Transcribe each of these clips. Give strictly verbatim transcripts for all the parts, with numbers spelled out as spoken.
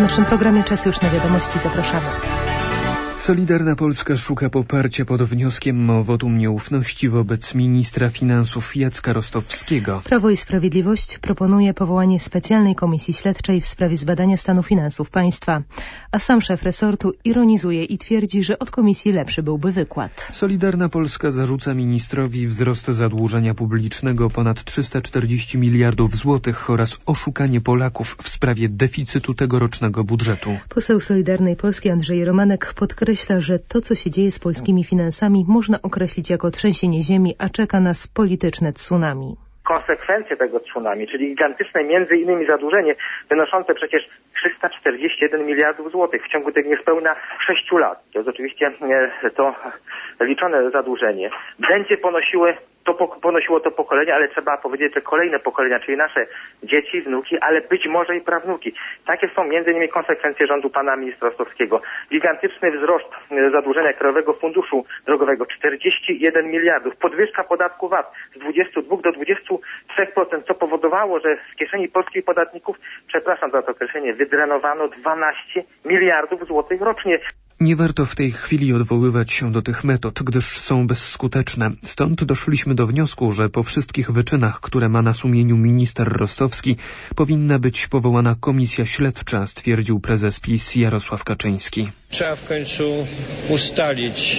naszym programie czas już na wiadomości. Zapraszamy. Solidarna Polska szuka poparcia pod wnioskiem o wotum nieufności wobec ministra finansów Jacka Rostowskiego. Prawo i Sprawiedliwość proponuje powołanie specjalnej komisji śledczej w sprawie zbadania stanu finansów państwa. A sam szef resortu ironizuje i twierdzi, że od komisji lepszy byłby wykład. Solidarna Polska zarzuca ministrowi wzrost zadłużenia publicznego ponad trzysta czterdzieści miliardów złotych oraz oszukanie Polaków w sprawie deficytu tegorocznego budżetu. Poseł Solidarnej Polski Andrzej Romanek podkreśla, że to, co się dzieje z polskimi finansami, można określić jako trzęsienie ziemi, a czeka nas polityczne tsunami. Konsekwencje tego tsunami, czyli gigantyczne między innymi zadłużenie wynoszące przecież trzysta czterdzieści jeden miliardów złotych w ciągu tych niespełna sześciu lat. To jest oczywiście to liczone zadłużenie. Będzie ponosiły To ponosiło to pokolenie, ale trzeba powiedzieć, że kolejne pokolenia, czyli nasze dzieci, wnuki, ale być może i prawnuki. Takie są między innymi konsekwencje rządu pana ministra Rostowskiego. Gigantyczny wzrost zadłużenia Krajowego Funduszu Drogowego, czterdzieści jeden miliardów. Podwyżka podatku V A T z dwudziestu dwóch do dwudziestu trzech procent, co powodowało, że z kieszeni polskich podatników, przepraszam za to określenie, wydrenowano dwanaście miliardów złotych rocznie. Nie warto w tej chwili odwoływać się do tych metod, gdyż są bezskuteczne. Stąd doszliśmy do wniosku, że po wszystkich wyczynach, które ma na sumieniu minister Rostowski, powinna być powołana komisja śledcza, stwierdził prezes PiS Jarosław Kaczyński. Trzeba w końcu ustalić,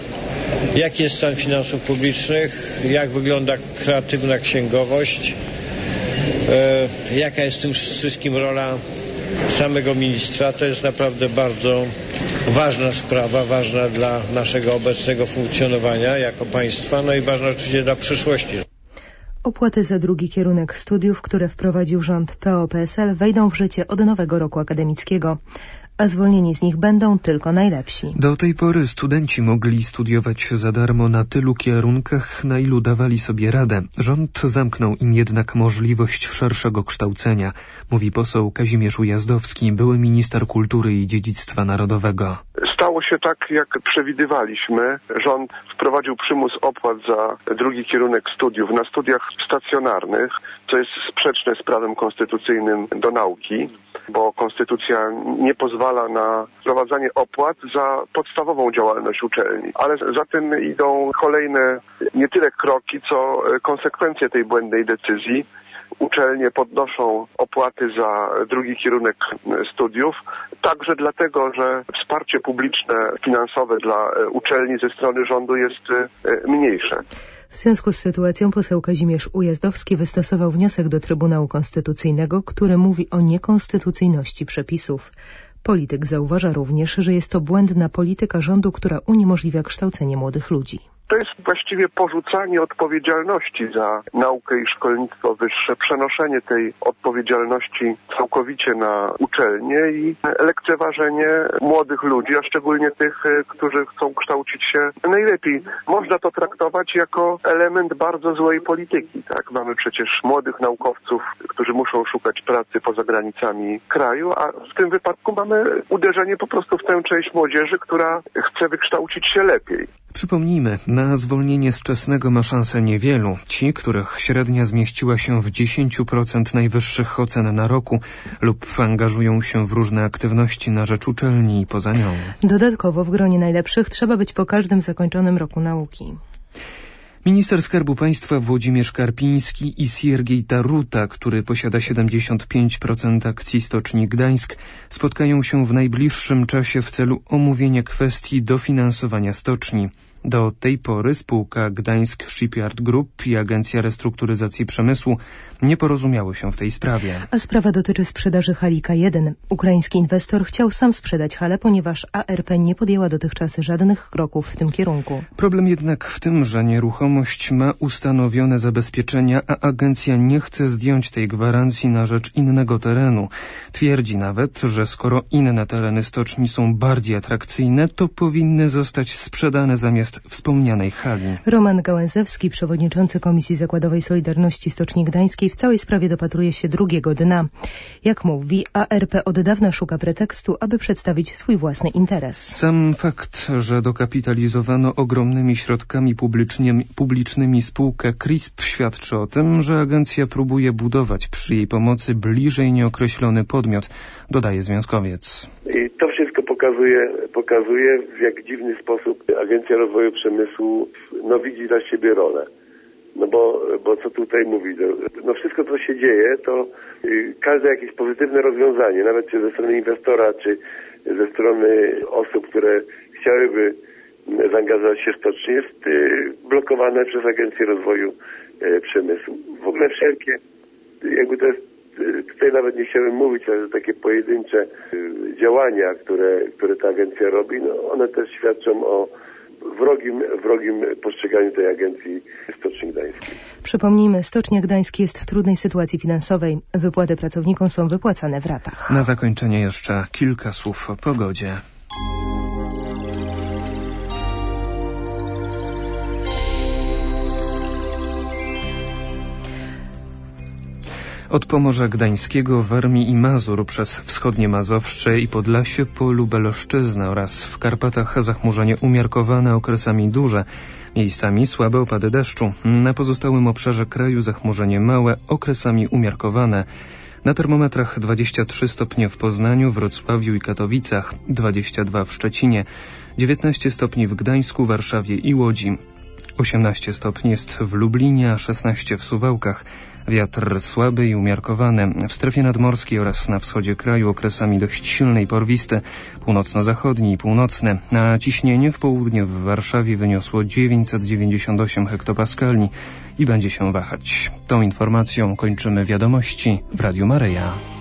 jaki jest stan finansów publicznych, jak wygląda kreatywna księgowość, jaka jest w tym wszystkim rola samego ministra. To jest naprawdę bardzo ważna sprawa, ważna dla naszego obecnego funkcjonowania jako państwa, no i ważna oczywiście dla przyszłości. Opłaty za drugi kierunek studiów, które wprowadził rząd P O P S L, wejdą w życie od nowego roku akademickiego, a zwolnieni z nich będą tylko najlepsi. Do tej pory studenci mogli studiować za darmo na tylu kierunkach, na ilu dawali sobie radę. Rząd zamknął im jednak możliwość szerszego kształcenia, mówi poseł Kazimierz Ujazdowski, były minister kultury i dziedzictwa narodowego. Stało się tak, jak przewidywaliśmy. Rząd wprowadził przymus opłat za drugi kierunek studiów na studiach stacjonarnych, co jest sprzeczne z prawem konstytucyjnym do nauki, bo konstytucja nie pozwala na wprowadzanie opłat za podstawową działalność uczelni. Ale za tym idą kolejne nie tyle kroki, co konsekwencje tej błędnej decyzji. Uczelnie podnoszą opłaty za drugi kierunek studiów, także dlatego, że wsparcie publiczne, finansowe dla uczelni ze strony rządu jest mniejsze. W związku z sytuacją poseł Kazimierz Ujazdowski wystosował wniosek do Trybunału Konstytucyjnego, który mówi o niekonstytucyjności przepisów. Polityk zauważa również, że jest to błędna polityka rządu, która uniemożliwia kształcenie młodych ludzi. To jest właściwie porzucanie odpowiedzialności za naukę i szkolnictwo wyższe, przenoszenie tej odpowiedzialności całkowicie na uczelnie i lekceważenie młodych ludzi, a szczególnie tych, którzy chcą kształcić się najlepiej. Można to traktować jako element bardzo złej polityki. Tak? Mamy przecież młodych naukowców, którzy muszą szukać pracy poza granicami kraju, a w tym wypadku mamy uderzenie po prostu w tę część młodzieży, która chce wykształcić się lepiej. Przypomnijmy, na zwolnienie z czesnego ma szansę niewielu. Ci, których średnia zmieściła się w dziesięć procent najwyższych ocen na roku lub angażują się w różne aktywności na rzecz uczelni i poza nią. Dodatkowo w gronie najlepszych trzeba być po każdym zakończonym roku nauki. Minister Skarbu Państwa Włodzimierz Karpiński i Siergiej Taruta, który posiada siedemdziesiąt pięć procent akcji Stoczni Gdańsk, spotkają się w najbliższym czasie w celu omówienia kwestii dofinansowania stoczni. Do tej pory spółka Gdańsk Shipyard Group i Agencja Restrukturyzacji Przemysłu nie porozumiały się w tej sprawie. A sprawa dotyczy sprzedaży hali K jeden. Ukraiński inwestor chciał sam sprzedać halę, ponieważ A R P nie podjęła dotychczas żadnych kroków w tym kierunku. Problem jednak w tym, że nieruchomość ma ustanowione zabezpieczenia, a agencja nie chce zdjąć tej gwarancji na rzecz innego terenu. Twierdzi nawet, że skoro inne tereny stoczni są bardziej atrakcyjne, to powinny zostać sprzedane zamiast zamiast wspomnianej hali. Roman Gałęzewski, przewodniczący Komisji Zakładowej Solidarności Stoczni Gdańskiej, w całej sprawie dopatruje się drugiego dna. Jak mówi, A R P od dawna szuka pretekstu, aby przedstawić swój własny interes. Sam fakt, że dokapitalizowano ogromnymi środkami publicznymi, publicznymi spółkę K R I S P świadczy o tym, że agencja próbuje budować przy jej pomocy bliżej nieokreślony podmiot, dodaje związkowiec. I to wszystko pokazuje, pokazuje w jak dziwny sposób Agencja Rozwoju Przemysłu no, widzi dla siebie rolę. No bo, bo co tutaj mówić? No wszystko, co się dzieje, to y, każde jakieś pozytywne rozwiązanie, nawet czy ze strony inwestora, czy ze strony osób, które chciałyby zaangażować się w stocznię, jest y, blokowane przez Agencję Rozwoju y, Przemysłu. W ogóle wszelkie, jakby to jest, y, tutaj nawet nie chciałem mówić, ale takie pojedyncze y, działania, które, które ta agencja robi, no one też świadczą o wrogim, wrogim postrzeganiu tej agencji Stoczni Gdańskiej. Przypomnijmy, Stocznia Gdańskiej jest w trudnej sytuacji finansowej. Wypłaty pracownikom są wypłacane w ratach. Na zakończenie jeszcze kilka słów o pogodzie. Od Pomorza Gdańskiego, Warmii i Mazur przez wschodnie Mazowsze i Podlasie po Lubelszczyznę oraz w Karpatach zachmurzenie umiarkowane, okresami duże, miejscami słabe opady deszczu. Na pozostałym obszarze kraju zachmurzenie małe, okresami umiarkowane. Na termometrach dwadzieścia trzy stopnie w Poznaniu, Wrocławiu i Katowicach, dwadzieścia dwa w Szczecinie, dziewiętnaście stopni w Gdańsku, Warszawie i Łodzi. osiemnaście stopni jest w Lublinie, a szesnaście w Suwałkach. Wiatr słaby i umiarkowany. W strefie nadmorskiej oraz na wschodzie kraju okresami dość silny i porwisty, północno-zachodni i północny. A ciśnienie w południe w Warszawie wyniosło dziewięćset dziewięćdziesiąt osiem hektopaskali i będzie się wahać. Tą informacją kończymy wiadomości w Radiu Maryja.